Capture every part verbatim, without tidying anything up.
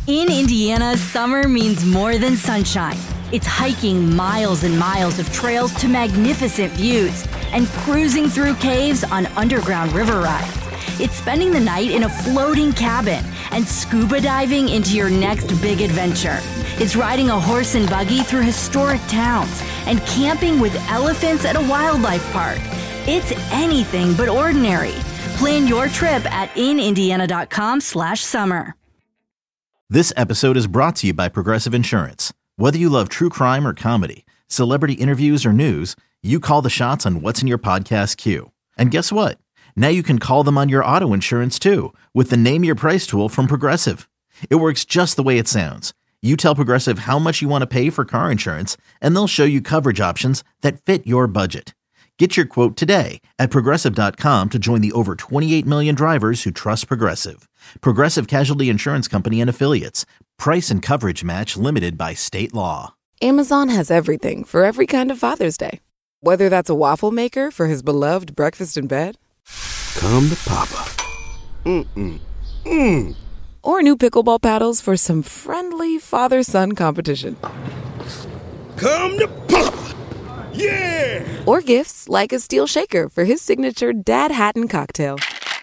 In Indiana, summer means more than sunshine. It's hiking miles and miles of trails to magnificent views and cruising through caves on underground river rides. It's spending the night in a floating cabin and scuba diving into your next big adventure. It's riding a horse and buggy through historic towns and camping with elephants at a wildlife park. It's anything but ordinary. Plan your trip at inindiana.com slash summer. This episode is brought to you by Progressive Insurance. Whether you love true crime or comedy, celebrity interviews or news, you call the shots on what's in your podcast queue. And guess what? Now you can call them on your auto insurance too with the Name Your Price tool from Progressive. It works just the way it sounds. You tell Progressive how much you want to pay for car insurance, and they'll show you coverage options that fit your budget. Get your quote today at Progressive dot com to join the over twenty-eight million drivers who trust Progressive. Progressive Casualty Insurance Company and Affiliates. Price and coverage match limited by state law. Amazon has everything for every kind of Father's Day. Whether that's a waffle maker for his beloved breakfast in bed. Come to Papa. Mm-mm. Mm. Or new pickleball paddles for some friendly father-son competition. Come to Papa. Yeah! Or gifts like a steel shaker for his signature Dad Hatton cocktail.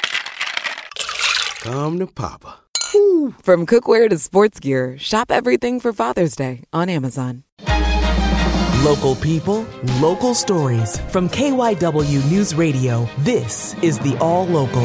Come to Papa. Woo. From cookware to sports gear, shop everything for Father's Day on Amazon. Local people, local stories. From K Y W News Radio, this is the All Local.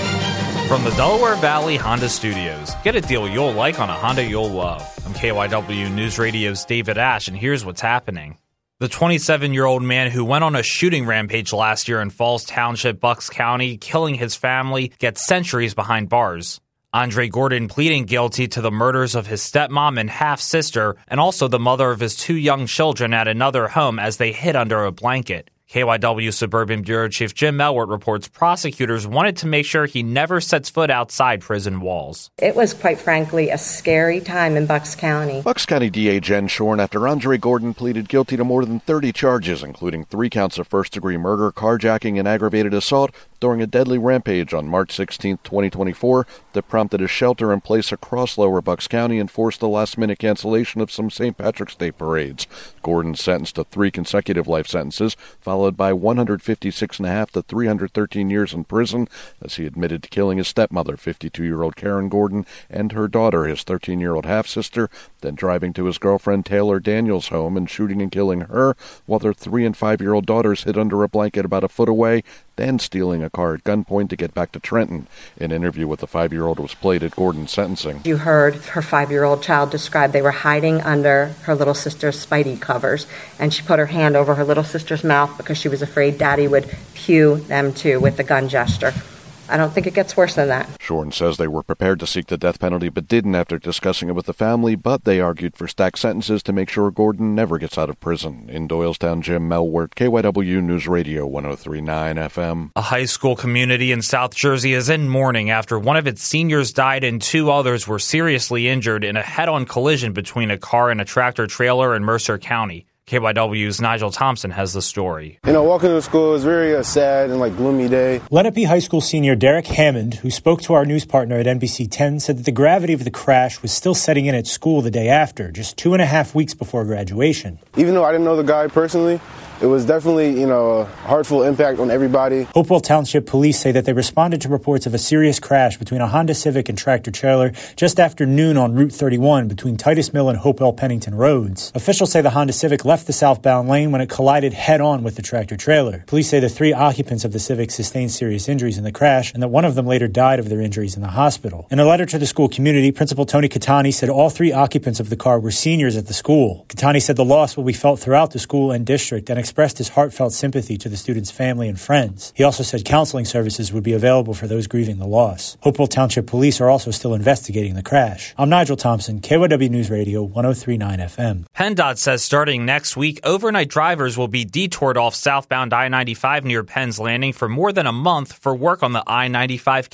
From the Delaware Valley Honda Studios, get a deal you'll like on a Honda you'll love. I'm K Y W News Radio's David Ash, and here's what's happening. The twenty-seven-year-old man who went on a shooting rampage last year in Falls Township, Bucks County, killing his family, gets centuries behind bars. Andre Gordon pleading guilty to the murders of his stepmom and half-sister, and also the mother of his two young children at another home as they hid under a blanket. K Y W Suburban Bureau Chief Jim Melwert reports prosecutors wanted to make sure he never sets foot outside prison walls. It was, quite frankly, a scary time in Bucks County. Bucks County D A Jen Shorn after Andre Gordon pleaded guilty to more than thirty charges, including three counts of first-degree murder, carjacking, and aggravated assault during a deadly rampage on March sixteenth, twenty twenty-four that prompted a shelter-in-place across Lower Bucks County and forced the last-minute cancellation of some Saint Patrick's Day parades. Gordon sentenced to three consecutive life sentences, followed by one hundred fifty-six and a half to three hundred thirteen years in prison, as he admitted to killing his stepmother, fifty-two-year-old Karen Gordon, and her daughter, his thirteen-year-old half-sister, then driving to his girlfriend Taylor Daniels' home and shooting and killing her, while their three- and five-year-old daughters hid under a blanket about a foot away, then stealing a car at gunpoint to get back to Trenton. An interview with the five-year-old was played at Gordon's sentencing. You heard her five-year-old child describe they were hiding under her little sister's Spidey covers, and she put her hand over her little sister's mouth because she was afraid Daddy would pew them too with the gun gesture. I don't think it gets worse than that. Shorn says they were prepared to seek the death penalty but didn't after discussing it with the family, but they argued for stacked sentences to make sure Gordon never gets out of prison. In Doylestown, Jim Melwert, K Y W News Radio, one oh three point nine F M. A high school community in South Jersey is in mourning after one of its seniors died and two others were seriously injured in a head-on collision between a car and a tractor-trailer in Mercer County. K Y W's Nigel Thompson has the story. You know, walking to school was very uh, sad and like gloomy day. Lenape High School senior Derek Hammond, who spoke to our news partner at N B C ten, said that the gravity of the crash was still setting in at school the day after, just two and a half weeks before graduation. Even though I didn't know the guy personally, it was definitely, you know, a heartful impact on everybody. Hopewell Township police say that they responded to reports of a serious crash between a Honda Civic and tractor-trailer just after noon on Route thirty-one between Titus Mill and Hopewell-Pennington roads. Officials say the Honda Civic left the southbound lane when it collided head-on with the tractor-trailer. Police say the three occupants of the Civic sustained serious injuries in the crash and that one of them later died of their injuries in the hospital. In a letter to the school community, Principal Tony Catani said all three occupants of the car were seniors at the school. Catani said the loss will be felt throughout the school and district and expressed his heartfelt sympathy to the students' family and friends. He also said counseling services would be available for those grieving the loss. Hopewell Township Police are also still investigating the crash. I'm Nigel Thompson, K Y W News Radio, one oh three point nine F M. PennDOT says starting next week, overnight drivers will be detoured off southbound I ninety-five near Penn's Landing for more than a month for work on the I ninety-five cap.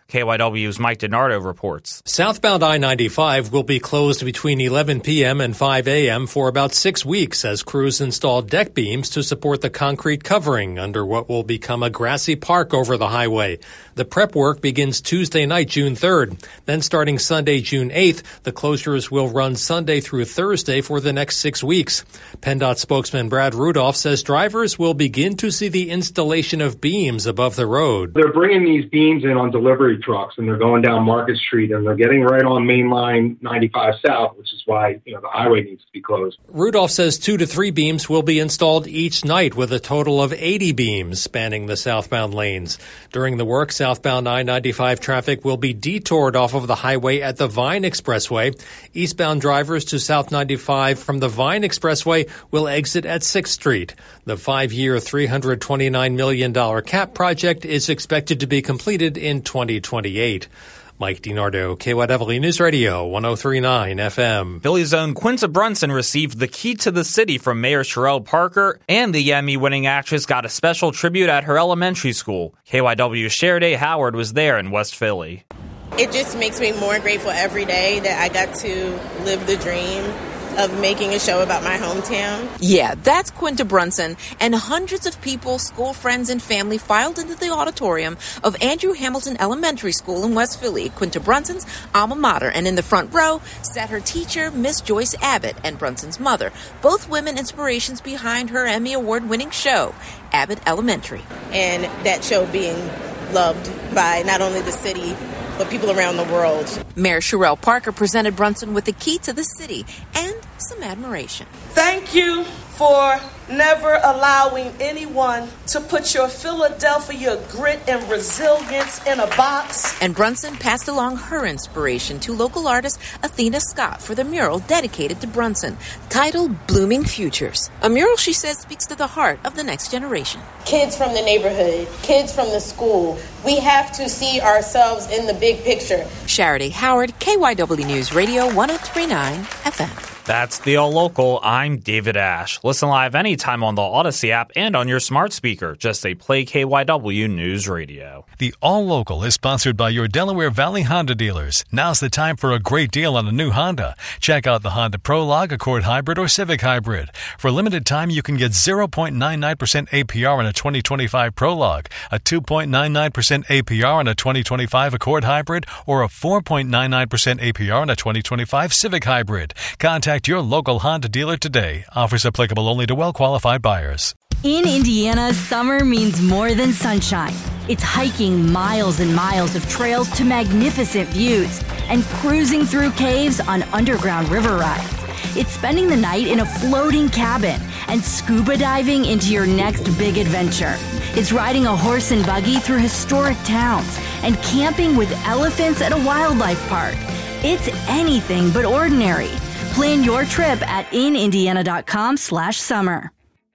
K Y W's Mike DiNardo reports. Southbound I ninety-five will be closed between eleven p.m. and five a.m. for about six weeks as crews install deck beams to support the concrete covering under what will become a grassy park over the highway. The prep work begins Tuesday night, June third. Then starting Sunday, June eighth, the closures will run Sunday through Thursday for the next six weeks. PennDOT spokesman Brad Rudolph says drivers will begin to see the installation of beams above the road. They're bringing these beams in on delivery trucks, and they're going down Market Street, and they're getting right on Main Line ninety-five South, which is why, you know, the highway needs to be closed. Rudolph says two to three beams will be installed each night with a total of eighty beams spanning the southbound lanes. During the work, southbound I ninety-five traffic will be detoured off of the highway at the Vine Expressway. Eastbound drivers to South ninety-five from the Vine Expressway will exit at sixth Street. The five-year, three hundred twenty-nine million dollars CAP project is expected to be completed in twenty twenty-eight. Mike DiNardo, K Y W News Radio, one oh three point nine F M. Philly's own Quinta Brunson received the key to the city from Mayor Sherelle Parker, and the Emmy-winning actress got a special tribute at her elementary school. K Y W's Sheriday Howard was there in West Philly. It just makes me more grateful every day that I got to live the dream of making a show about my hometown. Yeah, that's Quinta Brunson, and hundreds of people, school friends, and family filed into the auditorium of Andrew Hamilton Elementary School in West Philly, Quinta Brunson's alma mater. And in the front row sat her teacher, Miss Joyce Abbott, and Brunson's mother, both women inspirations behind her Emmy Award-winning show, Abbott Elementary. And that show being loved by not only the city, but people around the world. Mayor Sherelle Parker presented Brunson with the key to the city and some admiration. Thank you for never allowing anyone to put your Philadelphia grit and resilience in a box. And Brunson passed along her inspiration to local artist Athena Scott for the mural dedicated to Brunson, titled Blooming Futures. A mural, she says, speaks to the heart of the next generation. Kids from the neighborhood, kids from the school, we have to see ourselves in the big picture. Sheriday Howard, K Y W News Radio, one oh three point nine F M. That's the All Local. I'm David Ash. Listen live anytime on the Odyssey app and on your smart speaker. Just say play K Y W News Radio. The All Local is sponsored by your Delaware Valley Honda dealers. Now's the time for a great deal on a new Honda. Check out the Honda Prologue, Accord Hybrid, or Civic Hybrid. For a limited time, you can get zero point nine nine percent A P R on a twenty twenty-five Prologue, a two point nine nine percent A P R on a twenty twenty-five Accord Hybrid, or a four point nine nine percent A P R on a twenty twenty-five Civic Hybrid. Contact your local Honda dealer today. Offers applicable only to well-qualified buyers. In Indiana, summer means more than sunshine. It's hiking miles and miles of trails to magnificent views and cruising through caves on underground river rides. It's spending the night in a floating cabin and scuba diving into your next big adventure. It's riding a horse and buggy through historic towns and camping with elephants at a wildlife park. It's anything but ordinary. Plan your trip at inindiana.com slash summer.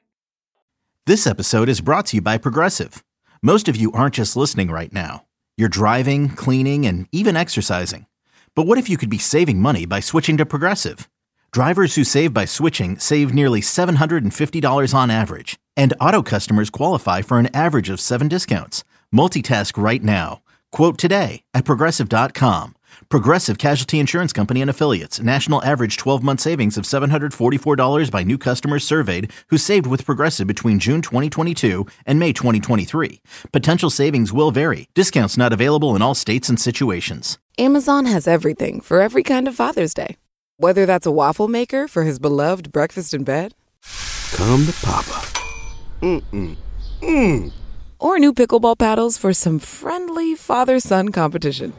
This episode is brought to you by Progressive. Most of you aren't just listening right now. You're driving, cleaning, and even exercising. But what if you could be saving money by switching to Progressive? Drivers who save by switching save nearly seven hundred fifty dollars on average. And auto customers qualify for an average of seven discounts. Multitask right now. Quote today at Progressive dot com. Progressive Casualty Insurance Company and Affiliates. National average twelve-month savings of seven hundred forty-four dollars by new customers surveyed who saved with Progressive between June twenty twenty-two and May twenty twenty-three. Potential savings will vary. Discounts not available in all states and situations. Amazon has everything for every kind of Father's Day. Whether that's a waffle maker for his beloved breakfast in bed. Come to Papa. Mm-mm. Mm. Or new pickleball paddles for some friendly father-son competition.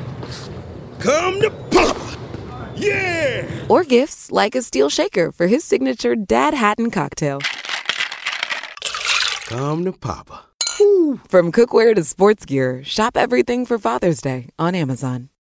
Come to Papa. Yeah! Or gifts like a steel shaker for his signature Dad Hatton cocktail. Come to Papa. Woo. From cookware to sports gear, shop everything for Father's Day on Amazon.